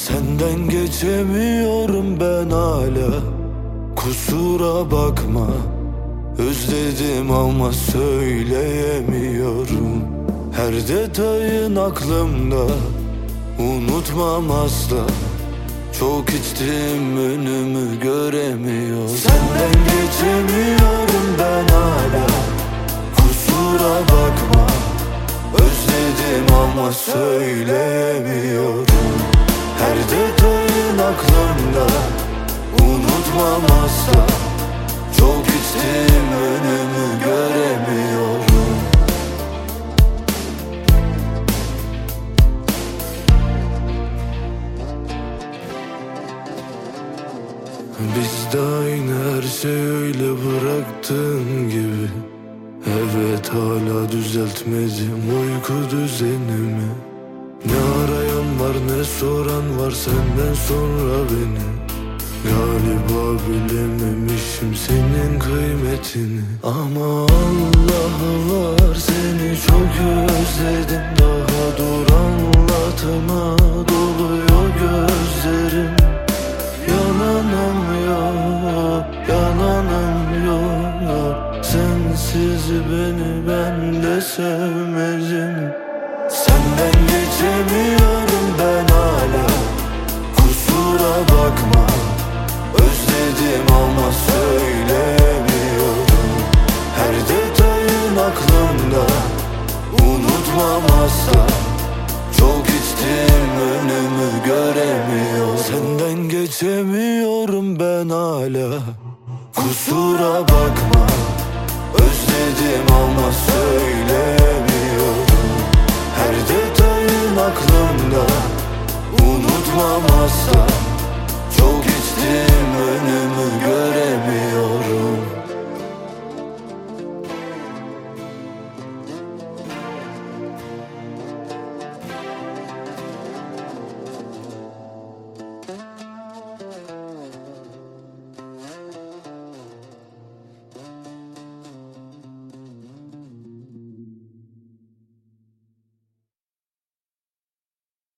Senden geçemiyorum ben hala. Kusura bakma. Özledim ama söyleyemiyorum. Her detayın aklımda, unutmam asla. Çok içtim, önümü göremiyorum. Senden geçemiyorum ben hala. Kusura bakma. Özledim ama söyleyemiyorum. Her detayın aklımda, unutmam asla. Çok içtim, önümü göremiyorum. Biz de aynı, her şey öyle bıraktığın gibi. Evet, hala düzeltmedim uyku düzenimi. Ne arayan var ne soran var senden sonra beni. Galiba bilememişim senin kıymetini. Ama Allah var, seni çok özledim. Daha dur anlatma, doluyor gözlerim. Yalanım yok, yalanım yok. Sensiz beni ben de sevmedim. Senden geçemiyorum ben hala. Kusura bakma. Özledim ama söyleyemiyorum. Her detayın aklımda, unutmam asla. Çok içtim, önümü göremiyorum. Senden geçemiyorum ben hala. Kusura bakma. Özledim